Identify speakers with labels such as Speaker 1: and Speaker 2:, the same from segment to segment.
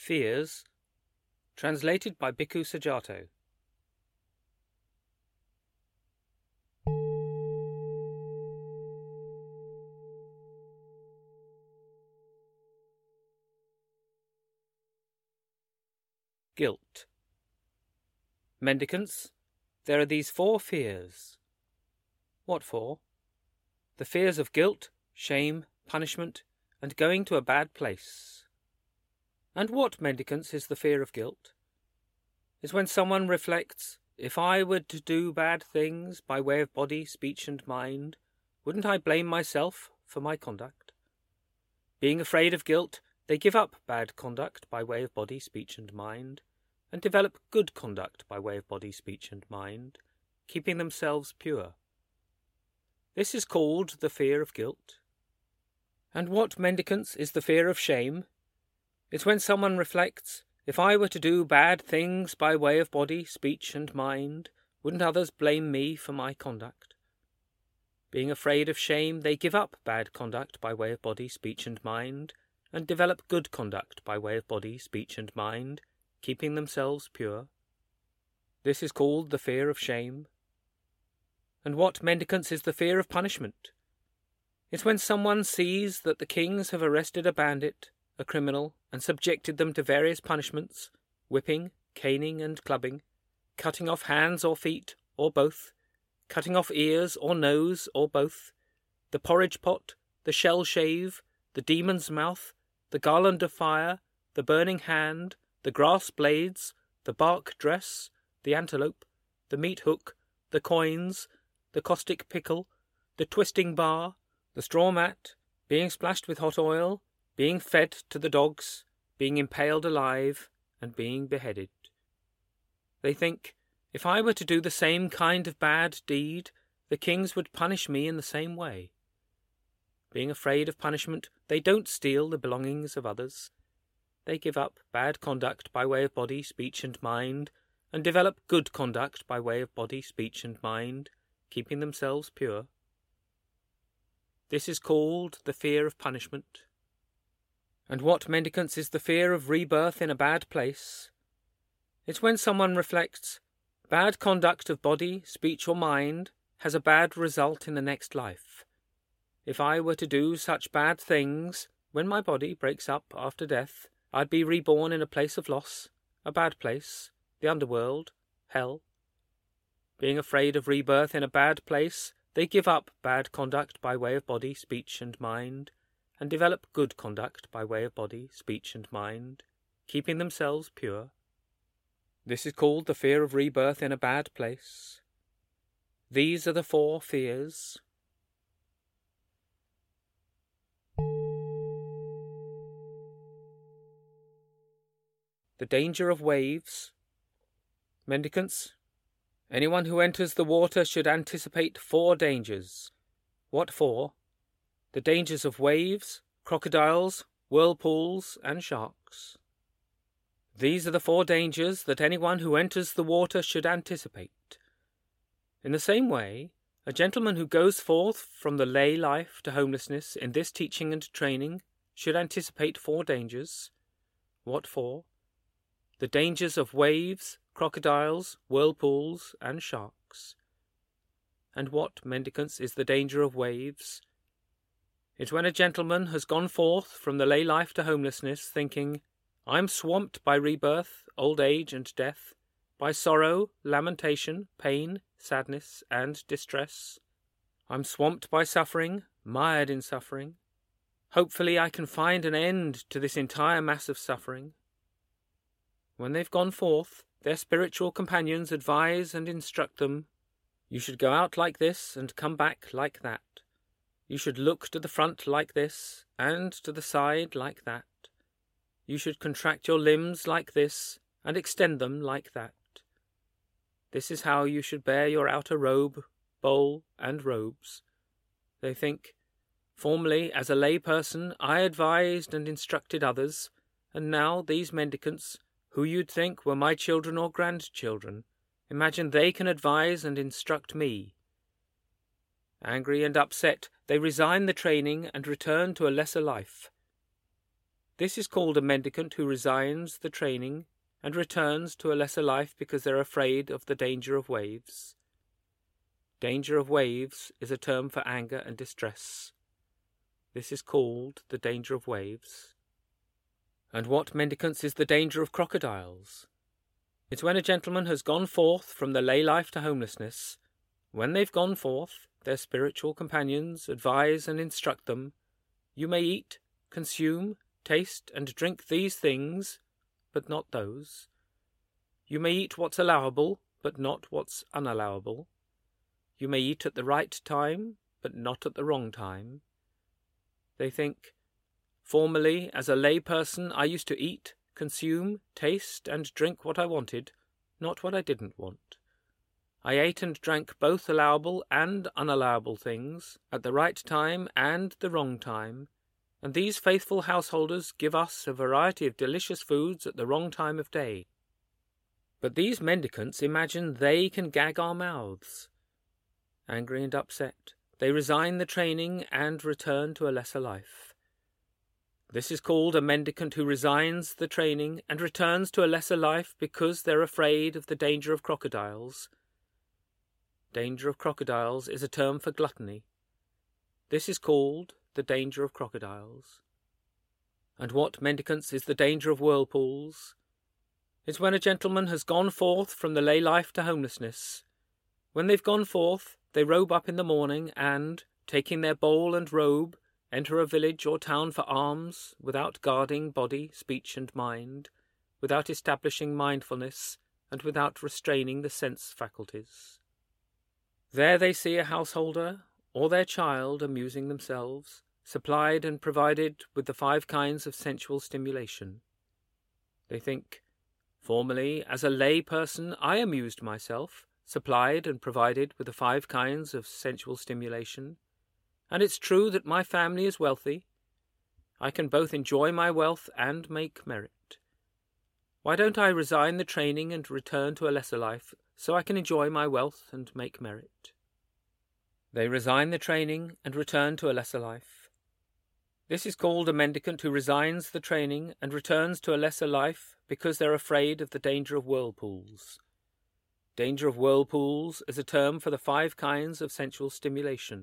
Speaker 1: Fears, translated by Bhikkhu Sujato. Guilt. Mendicants, there are these 4 fears. What for? The fears of guilt, shame, punishment, and going to a bad place. And what, mendicants, is the fear of guilt? Is when someone reflects, if I were to do bad things by way of body, speech, and mind, wouldn't I blame myself for my conduct? Being afraid of guilt, they give up bad conduct by way of body, speech, and mind, and develop good conduct by way of body, speech, and mind, keeping themselves pure. This is called the fear of guilt. And what, mendicants, is the fear of shame? It's when someone reflects, if I were to do bad things by way of body, speech, and mind, wouldn't others blame me for my conduct? Being afraid of shame, they give up bad conduct by way of body, speech, and mind, and develop good conduct by way of body, speech, and mind, keeping themselves pure. This is called the fear of shame. And what, mendicants, is the fear of punishment? It's when someone sees that the kings have arrested a bandit, a criminal, and subjected them to various punishments, whipping, caning, and clubbing, cutting off hands or feet, or both, cutting off ears or nose, or both, the porridge pot, the shell shave, the demon's mouth, the garland of fire, the burning hand, the grass blades, the bark dress, the antelope, the meat hook, the coins, the caustic pickle, the twisting bar, the straw mat, being splashed with hot oil, being fed to the dogs, being impaled alive, and being beheaded. They think, if I were to do the same kind of bad deed, the kings would punish me in the same way. Being afraid of punishment, they don't steal the belongings of others. They give up bad conduct by way of body, speech, and mind, and develop good conduct by way of body, speech, and mind, keeping themselves pure. This is called the fear of punishment. And what, mendicants, is the fear of rebirth in a bad place? It's when someone reflects, bad conduct of body, speech, or mind has a bad result in the next life. If I were to do such bad things, when my body breaks up after death, I'd be reborn in a place of loss, a bad place, the underworld, hell. Being afraid of rebirth in a bad place, they give up bad conduct by way of body, speech, and mind, and develop good conduct by way of body, speech, and mind, keeping themselves pure. This is called the fear of rebirth in a bad place. These are the 4 fears. The danger of waves. Mendicants, anyone who enters the water should anticipate 4 dangers. What for? The dangers of waves, crocodiles, whirlpools, and sharks. These are the 4 dangers that anyone who enters the water should anticipate. In the same way, a gentleman who goes forth from the lay life to homelessness in this teaching and training should anticipate 4 dangers. What for? The dangers of waves, crocodiles, whirlpools, and sharks. And what, mendicants, is the danger of waves? It's when a gentleman has gone forth from the lay life to homelessness thinking, I'm swamped by rebirth, old age, and death, by sorrow, lamentation, pain, sadness, and distress. I'm swamped by suffering, mired in suffering. Hopefully I can find an end to this entire mass of suffering. When they've gone forth, their spiritual companions advise and instruct them, you should go out like this and come back like that. You should look to the front like this, and to the side like that. You should contract your limbs like this, and extend them like that. This is how you should bear your outer robe, bowl, and robes. They think, formerly, as a lay person, I advised and instructed others, and now these mendicants, who you'd think were my children or grandchildren, imagine they can advise and instruct me. Angry and upset, they resign the training and return to a lesser life. This is called a mendicant who resigns the training and returns to a lesser life because they're afraid of the danger of waves. Danger of waves is a term for anger and distress. This is called the danger of waves. And what, mendicants, is the danger of crocodiles? It's when a gentleman has gone forth from the lay life to homelessness. When they've gone forth, their spiritual companions advise and instruct them, "You may eat, consume, taste and drink these things, but not those. You may eat what's allowable, but not what's unallowable. You may eat at the right time, but not at the wrong time." They think, "Formerly, as a lay person, I used to eat, consume, taste and drink what I wanted, not what I didn't want. I ate and drank both allowable and unallowable things, at the right time and the wrong time, and these faithful householders give us a variety of delicious foods at the wrong time of day." But these mendicants imagine they can gag our mouths. Angry and upset, they resign the training and return to a lesser life. This is called a mendicant who resigns the training and returns to a lesser life because they're afraid of the danger of crocodiles. Danger of crocodiles is a term for gluttony. This is called the danger of crocodiles. And what, mendicants, is the danger of whirlpools? It's when a gentleman has gone forth from the lay life to homelessness. When they've gone forth, they robe up in the morning and, taking their bowl and robe, enter a village or town for alms, without guarding body, speech and mind, without establishing mindfulness, and without restraining the sense faculties. There they see a householder or their child amusing themselves, supplied and provided with the 5 kinds of sensual stimulation. They think, "Formerly, as a lay person, I amused myself, supplied and provided with the 5 kinds of sensual stimulation, and it's true that my family is wealthy. I can both enjoy my wealth and make merit. Why don't I resign the training and return to a lesser life, so I can enjoy my wealth and make merit?" They resign the training and return to a lesser life. This is called a mendicant who resigns the training and returns to a lesser life because they're afraid of the danger of whirlpools. Danger of whirlpools is a term for the 5 kinds of sensual stimulation.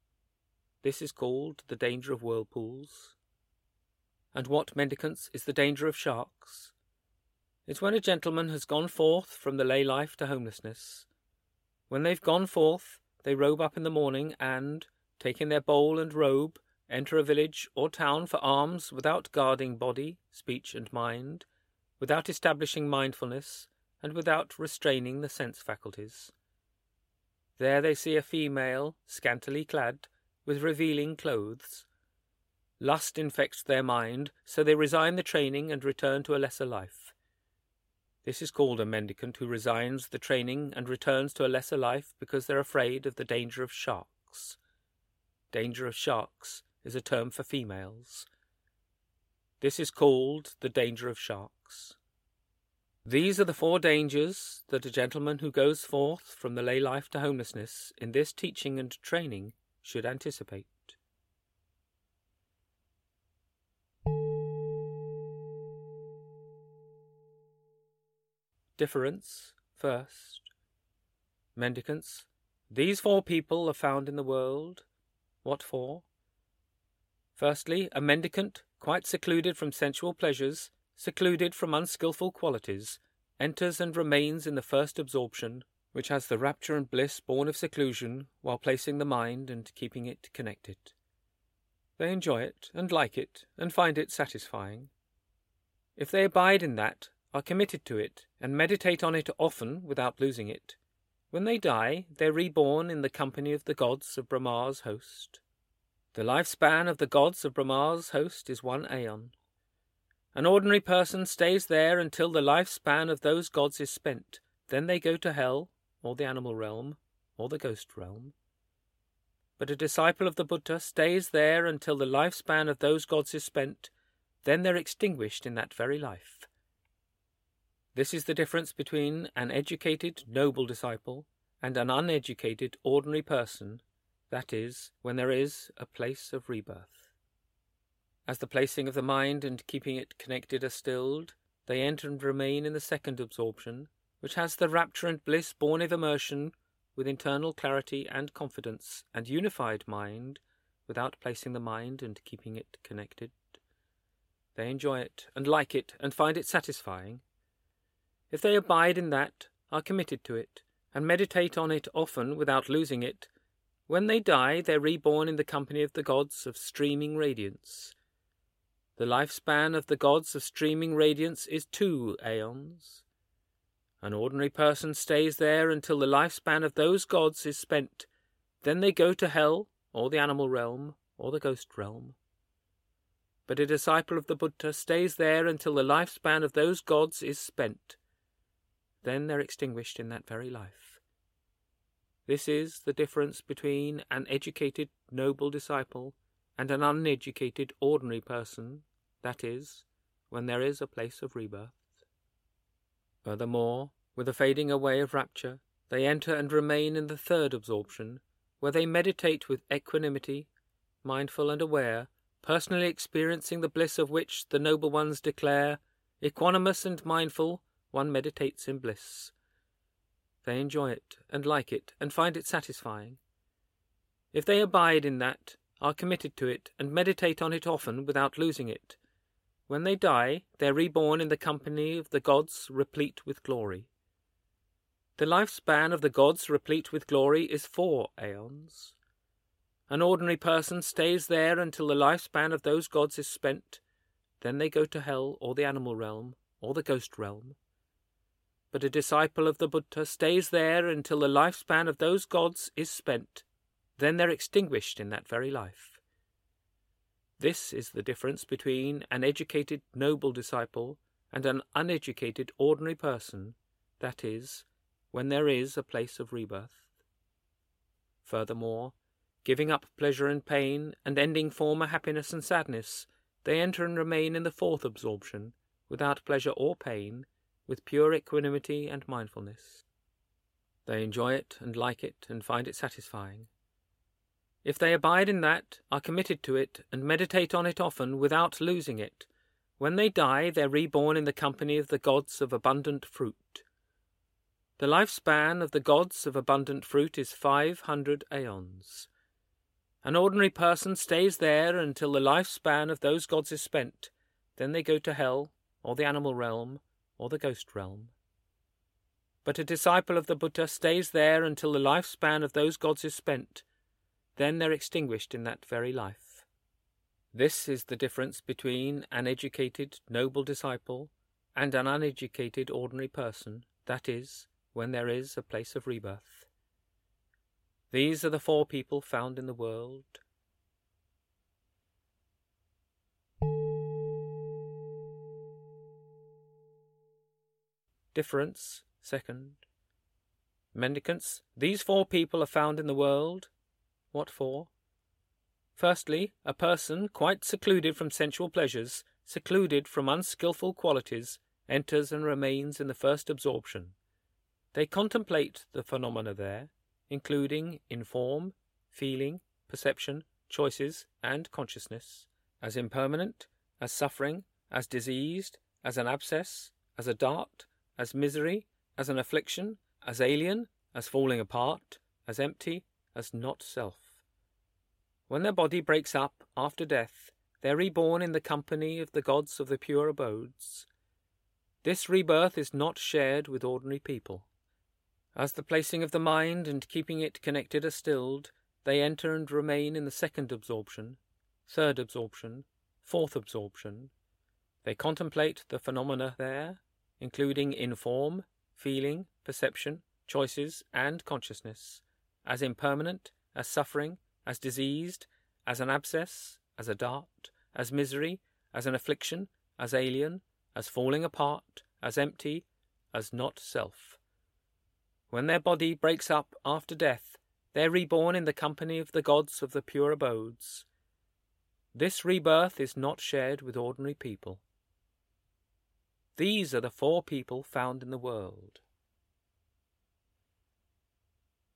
Speaker 1: This is called the danger of whirlpools. And what, mendicants, is the danger of sharks? It's when a gentleman has gone forth from the lay life to homelessness. When they've gone forth, they robe up in the morning and, taking their bowl and robe, enter a village or town for alms without guarding body, speech and mind, without establishing mindfulness, and without restraining the sense faculties. There they see a female, scantily clad, with revealing clothes. Lust infects their mind, so they resign the training and return to a lesser life. This is called a mendicant who resigns the training and returns to a lesser life because they're afraid of the danger of sharks. Danger of sharks is a term for females. This is called the danger of sharks. These are the 4 dangers that a gentleman who goes forth from the lay life to homelessness in this teaching and training should anticipate. Difference, first. Mendicants, these 4 people are found in the world. What for? Firstly, a mendicant, quite secluded from sensual pleasures, secluded from unskilful qualities, enters and remains in the first absorption, which has the rapture and bliss born of seclusion, while placing the mind and keeping it connected. They enjoy it, and like it, and find it satisfying. If they abide in that, are committed to it, and meditate on it often without losing it, when they die, they're reborn in the company of the gods of Brahma's host. The lifespan of the gods of Brahma's host is 1 aeon. An ordinary person stays there until the lifespan of those gods is spent. Then they go to hell, or the animal realm, or the ghost realm. But a disciple of the Buddha stays there until the lifespan of those gods is spent. Then they're extinguished in that very life. This is the difference between an educated, noble disciple and an uneducated, ordinary person, that is, when there is a place of rebirth. As the placing of the mind and keeping it connected are stilled, they enter and remain in the second absorption, which has the rapture and bliss born of immersion with internal clarity and confidence and unified mind, without placing the mind and keeping it connected. They enjoy it and like it and find it satisfying. If they abide in that, are committed to it, and meditate on it often without losing it, when they die they're reborn in the company of the gods of streaming radiance. The lifespan of the gods of streaming radiance is 2 aeons. An ordinary person stays there until the lifespan of those gods is spent. Then they go to hell, or the animal realm, or the ghost realm. But a disciple of the Buddha stays there until the lifespan of those gods is spent. Then they're extinguished in that very life. This is the difference between an educated, noble disciple and an uneducated, ordinary person, that is, when there is a place of rebirth. Furthermore, with the fading away of rapture, they enter and remain in the third absorption, where they meditate with equanimity, mindful and aware, personally experiencing the bliss of which the noble ones declare, equanimous and mindful, one meditates in bliss. They enjoy it and like it and find it satisfying. If they abide in that, are committed to it and meditate on it often without losing it, when they die, they're reborn in the company of the gods replete with glory. The lifespan of the gods replete with glory is 4 aeons. An ordinary person stays there until the lifespan of those gods is spent. Then they go to hell, or the animal realm, or the ghost realm. But a disciple of the Buddha stays there until the lifespan of those gods is spent. Then they're extinguished in that very life. This is the difference between an educated, noble disciple and an uneducated, ordinary person, that is, when there is a place of rebirth. Furthermore, giving up pleasure and pain and ending former happiness and sadness, they enter and remain in the fourth absorption, without pleasure or pain, with pure equanimity and mindfulness. They enjoy it and like it and find it satisfying. If they abide in that, are committed to it, and meditate on it often without losing it, when they die they're reborn in the company of the gods of abundant fruit. The lifespan of the gods of abundant fruit is 500 aeons. An ordinary person stays there until the lifespan of those gods is spent. Then they go to hell, or the animal realm, or the ghost realm. But a disciple of the Buddha stays there until the lifespan of those gods is spent. Then they're extinguished in that very life. This is the difference between an educated, noble disciple and an uneducated, ordinary person, that is, when there is a place of rebirth. These are the 4 people found in the world. Difference, second. Mendicants, these 4 people are found in the world. What for? Firstly, a person quite secluded from sensual pleasures, secluded from unskilful qualities, enters and remains in the first absorption. They contemplate the phenomena there, including in form, feeling, perception, choices, and consciousness, as impermanent, as suffering, as diseased, as an abscess, as a dart, as misery, as an affliction, as alien, as falling apart, as empty, as not self. When their body breaks up after death, they are reborn in the company of the gods of the pure abodes. This rebirth is not shared with ordinary people. As the placing of the mind and keeping it connected are stilled, they enter and remain in the second absorption, third absorption, fourth absorption. They contemplate the phenomena there, including in form, feeling, perception, choices, and consciousness, as impermanent, as suffering, as diseased, as an abscess, as a dart, as misery, as an affliction, as alien, as falling apart, as empty, as not self. When their body breaks up after death, they are reborn in the company of the gods of the pure abodes. This rebirth is not shared with ordinary people. These are the 4 people found in the world.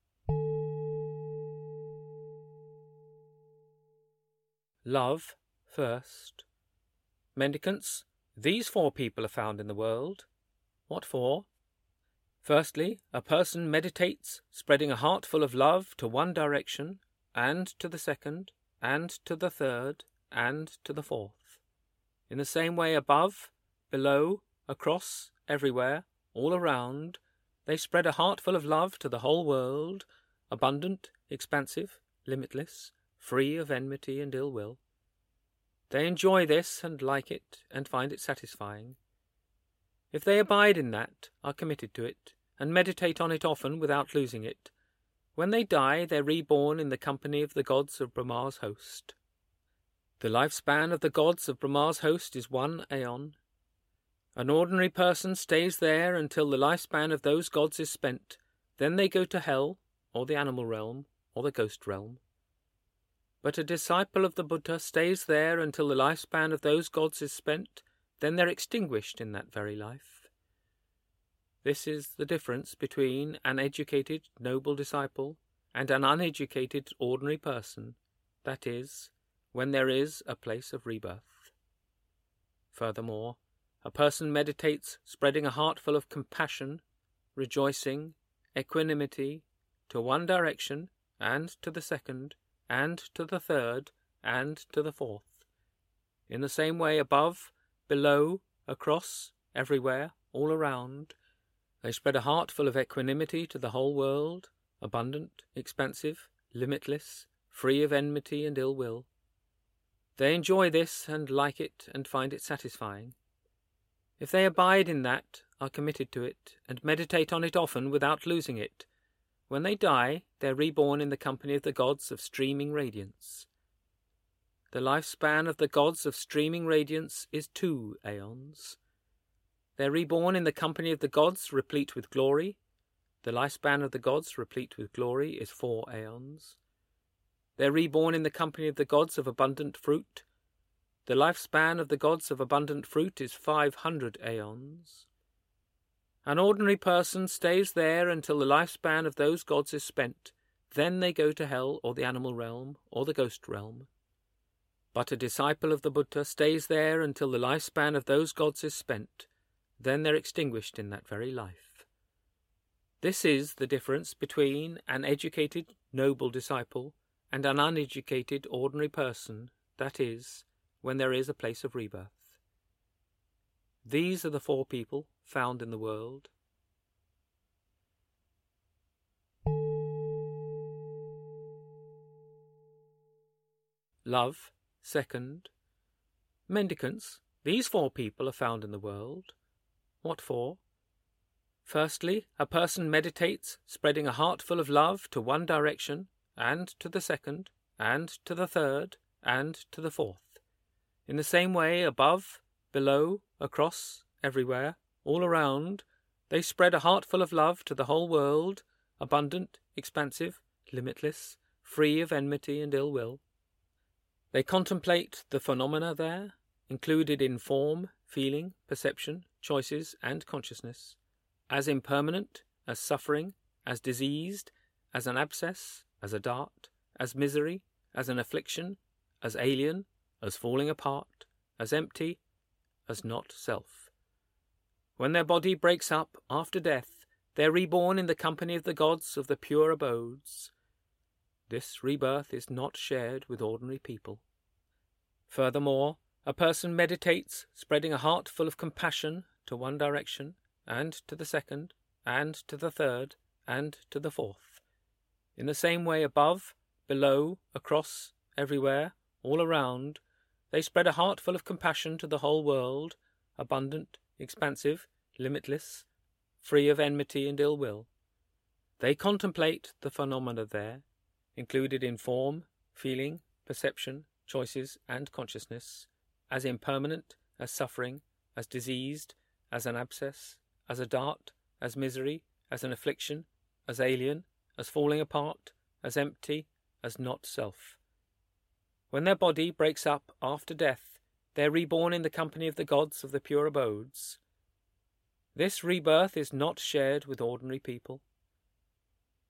Speaker 1: Love, First, mendicants, these 4 people are found in the world. What for? Firstly, a person meditates, spreading a heart full of love to one direction, and to the second, and to the third, and to the fourth. In the same way above, below, across, everywhere, all around, they spread a heart full of love to the whole world, abundant, expansive, limitless, free of enmity and ill will. They enjoy this and like it and find it satisfying. If they abide in that, are committed to it, and meditate on it often without losing it, when they die they're reborn in the company of the gods of Brahma's host. The lifespan of the gods of Brahma's host is 1 aeon. An ordinary person stays there until the lifespan of those gods is spent, then they go to hell, or the animal realm, or the ghost realm. But a disciple of the Buddha stays there until the lifespan of those gods is spent, then they're extinguished in that very life. This is the difference between an educated, noble disciple and an uneducated, ordinary person, that is, when there is a place of rebirth. Furthermore, a person meditates, spreading a heart full of compassion, rejoicing, equanimity, to one direction, and to the second, and to the third, and to the fourth. In the same way above, below, across, everywhere, all around, they spread a heart full of equanimity to the whole world, abundant, expansive, limitless, free of enmity and ill will. They enjoy this and like it and find it satisfying. If they abide in that, are committed to it, and meditate on it often without losing it, when they die, they're reborn in the company of the gods of streaming radiance. The lifespan of the gods of streaming radiance is 2 aeons. They're reborn in the company of the gods replete with glory. The lifespan of the gods replete with glory is 4 aeons. They're reborn in the company of the gods of abundant fruit. The lifespan of the gods of abundant fruit is 500 aeons. An ordinary person stays there until the lifespan of those gods is spent. Then they go to hell, or the animal realm, or the ghost realm. But a disciple of the Buddha stays there until the lifespan of those gods is spent. Then they're extinguished in that very life. This is the difference between an educated, noble disciple and an uneducated, ordinary person, that is, when there is a place of rebirth. These are the 4 people found in the world. Love, second. Mendicants, these 4 people are found in the world. What for? Firstly, a person meditates, spreading a heart full of love to one direction, and to the second, and to the third, and to the fourth. In the same way, above, below, across, everywhere, all around, they spread a heart full of love to the whole world, abundant, expansive, limitless, free of enmity and ill will. They contemplate the phenomena there, included in form, feeling, perception, choices, and consciousness, as impermanent, as suffering, as diseased, as an abscess, as a dart, as misery, as an affliction, as alien, as falling apart, as empty, as not self. When their body breaks up after death, they are reborn in the company of the gods of the pure abodes. This rebirth is not shared with ordinary people. Furthermore, a person meditates, spreading a heart full of compassion to one direction, and to the second, and to the third, and to the fourth. In the same way above, below, across, everywhere, all around, they spread a heart full of compassion to the whole world, abundant, expansive, limitless, free of enmity and ill will. They contemplate the phenomena there, included in form, feeling, perception, choices, and consciousness, as impermanent, as suffering, as diseased, as an abscess, as a dart, as misery, as an affliction, as alien, as falling apart, as empty, as not self. When their body breaks up after death, they are reborn in the company of the gods of the pure abodes. This rebirth is not shared with ordinary people.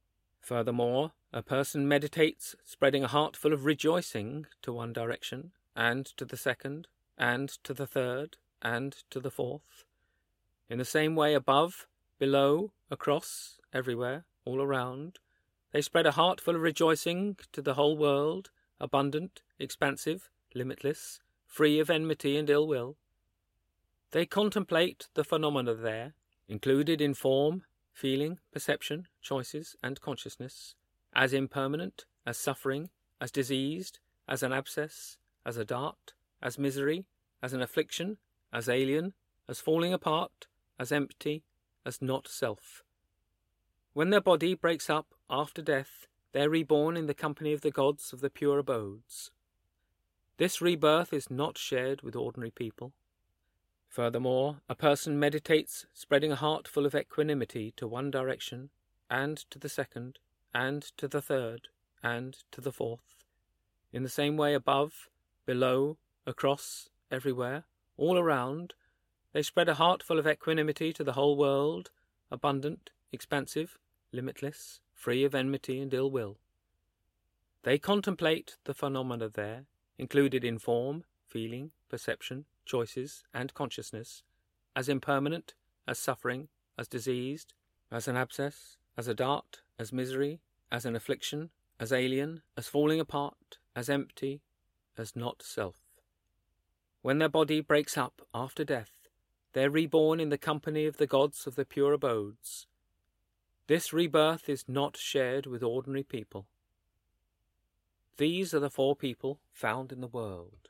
Speaker 1: Furthermore, a person meditates, spreading a heart full of rejoicing to one direction, and to the second, and to the third, and to the fourth. In the same way above, below, across, everywhere, all around, they spread a heart full of rejoicing to the whole world, abundant, expansive, limitless, free of enmity and ill will. They contemplate the phenomena there, included in form, feeling, perception, choices, and consciousness, as impermanent, as suffering, as diseased, as an abscess, as a dart, as misery, as an affliction, as alien, as falling apart, as empty, as not self. When their body breaks up after death, they are reborn in the company of the gods of the pure abodes. This rebirth is not shared with ordinary people. Furthermore, a person meditates spreading a heart full of equanimity to one direction, and to the second, and to the third, and to the fourth. In the same way above, below, across, everywhere, all around, they spread a heart full of equanimity to the whole world, abundant, expansive, limitless, free of enmity and ill will. They contemplate the phenomena there, included in form, feeling, perception, choices, and consciousness, as impermanent, as suffering, as diseased, as an abscess, as a dart, as misery, as an affliction, as alien, as falling apart, as empty, as not self. When their body breaks up after death, they are reborn in the company of the gods of the pure abodes. This rebirth is not shared with ordinary people. These are the four people found in the world.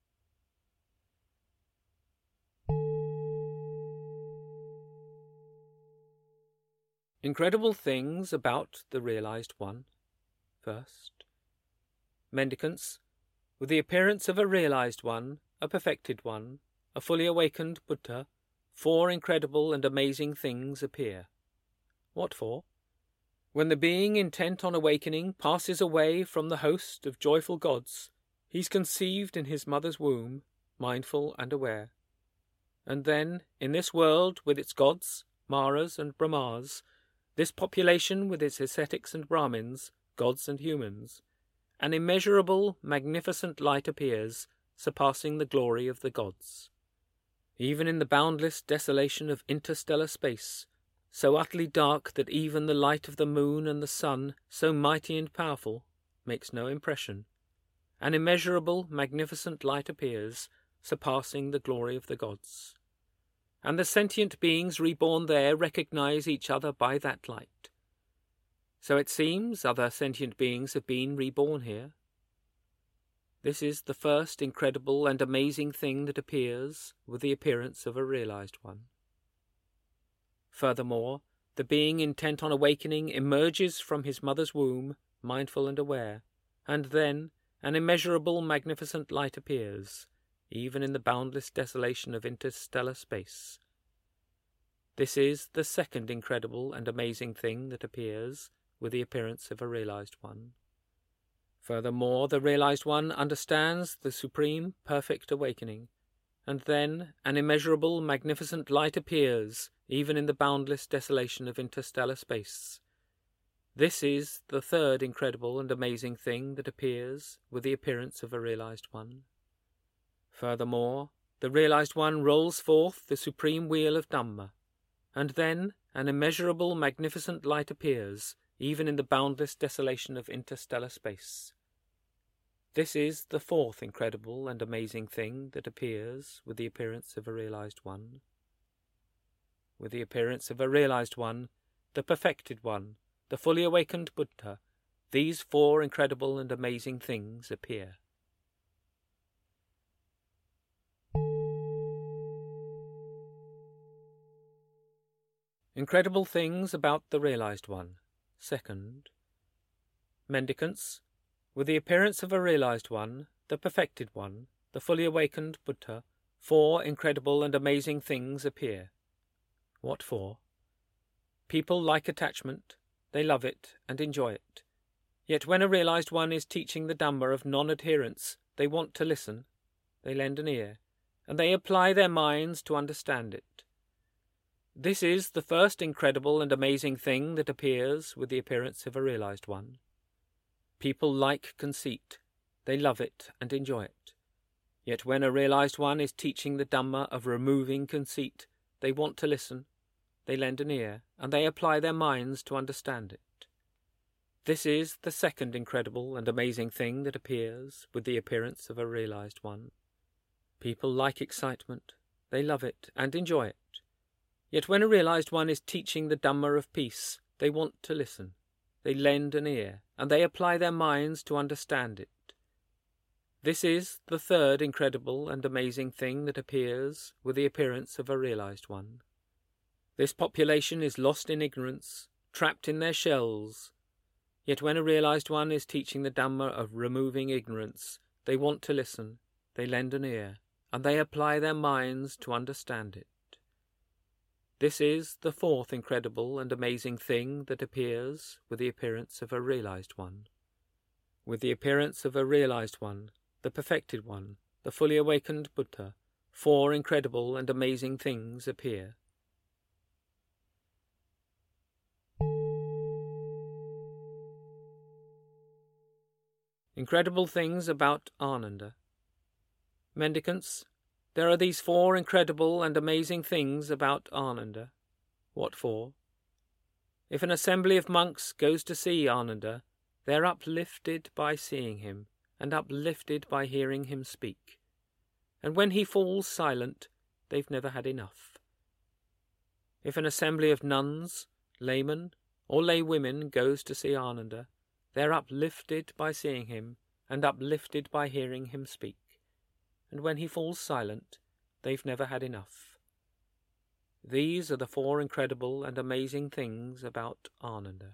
Speaker 1: Incredible things about the realized one. First, mendicants, with the appearance of a realized one, a perfected one, a fully awakened Buddha, four incredible and amazing things appear. What for? When the being intent on awakening passes away from the host of joyful gods, he's conceived in his mother's womb, mindful and aware. And then, in this world with its gods, Maras and Brahmas, this population with its ascetics and Brahmins, gods and humans, an immeasurable, magnificent light appears, surpassing the glory of the gods. Even in the boundless desolation of interstellar space, so utterly dark that even the light of the moon and the sun, so mighty and powerful, makes no impression, an immeasurable, magnificent light appears, surpassing the glory of the gods. And the sentient beings reborn there recognize each other by that light. So it seems other sentient beings have been reborn here. This is the first incredible and amazing thing that appears with the appearance of a realized one. Furthermore, the being intent on awakening emerges from his mother's womb, mindful and aware, and then an immeasurable, magnificent light appears, even in the boundless desolation of interstellar space. This is the second incredible and amazing thing that appears with the appearance of a realized one. Furthermore, the realized one understands the supreme, perfect awakening, and then an immeasurable, magnificent light appears, even in the boundless desolation of interstellar space. This is the third incredible and amazing thing that appears with the appearance of a realized one. Furthermore, the realized one rolls forth the supreme wheel of Dhamma, and then an immeasurable, magnificent light appears, even in the boundless desolation of interstellar space. This is the fourth incredible and amazing thing that appears with the appearance of a realized one. With the appearance of a realized one, the perfected one, the fully awakened Buddha, these four incredible and amazing things appear. Incredible things about the realized one. Second, mendicants, with the appearance of a realized one, the perfected one, the fully awakened Buddha, four incredible and amazing things appear. What for? People like attachment, they love it and enjoy it. Yet when a realized one is teaching the Dhamma of non-adherence, they want to listen, they lend an ear, and they apply their minds to understand it. This is the first incredible and amazing thing that appears with the appearance of a realized one. People like conceit, they love it and enjoy it. Yet when a realized one is teaching the Dhamma of removing conceit, they want to listen, they lend an ear, and they apply their minds to understand it. This is the second incredible and amazing thing that appears with the appearance of a realized one. People like excitement, they love it and enjoy it. Yet when a realized one is teaching the Dhamma of peace, they want to listen, they lend an ear, and they apply their minds to understand it. This is the third incredible and amazing thing that appears with the appearance of a realized one. This population is lost in ignorance, trapped in their shells. Yet when a realized one is teaching the Dhamma of removing ignorance, they want to listen, they lend an ear, and they apply their minds to understand it. This is the fourth incredible and amazing thing that appears with the appearance of a realized one. With the appearance of a realized one, the perfected one, the fully awakened Buddha, four incredible and amazing things appear. Incredible things about Ananda. Mendicants, there are these four incredible and amazing things about Ananda. What for? If an assembly of monks goes to see Ananda, they are uplifted by seeing him, and uplifted by hearing him speak. And when he falls silent, they've never had enough. If an assembly of nuns, laymen, or lay women goes to see Ananda, they are uplifted by seeing him, and uplifted by hearing him speak. And when he falls silent, they've never had enough. These are the four incredible and amazing things about Ananda.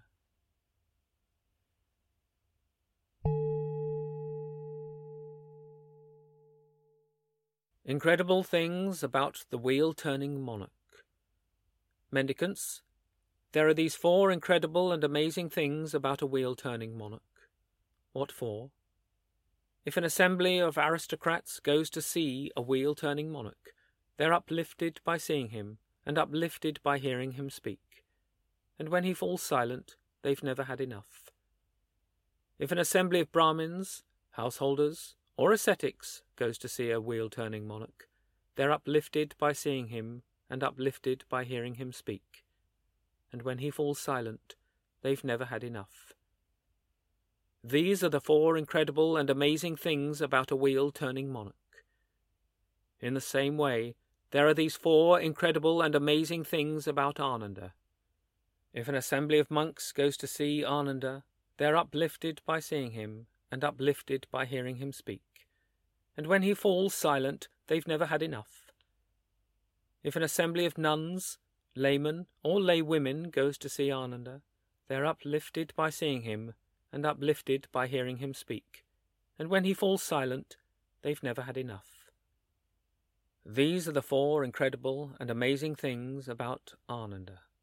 Speaker 1: Incredible things about the wheel-turning monarch. Mendicants, there are these four incredible and amazing things about a wheel-turning monarch. What for? If an assembly of aristocrats goes to see a wheel-turning monarch, they're uplifted by seeing him, and uplifted by hearing him speak. And when he falls silent, they've never had enough. If an assembly of Brahmins, householders, or ascetics goes to see a wheel-turning monarch, they're uplifted by seeing him, and uplifted by hearing him speak. And when he falls silent, they've never had enough. These are the four incredible and amazing things about a wheel-turning monarch. In the same way, there are these four incredible and amazing things about Ananda. If an assembly of monks goes to see Ananda, they are uplifted by seeing him, and uplifted by hearing him speak. And when he falls silent, they've never had enough. If an assembly of nuns, laymen, or lay women goes to see Ananda, they are uplifted by seeing him, and uplifted by hearing him speak. And when he falls silent, they've never had enough. These are the four incredible and amazing things about Ananda.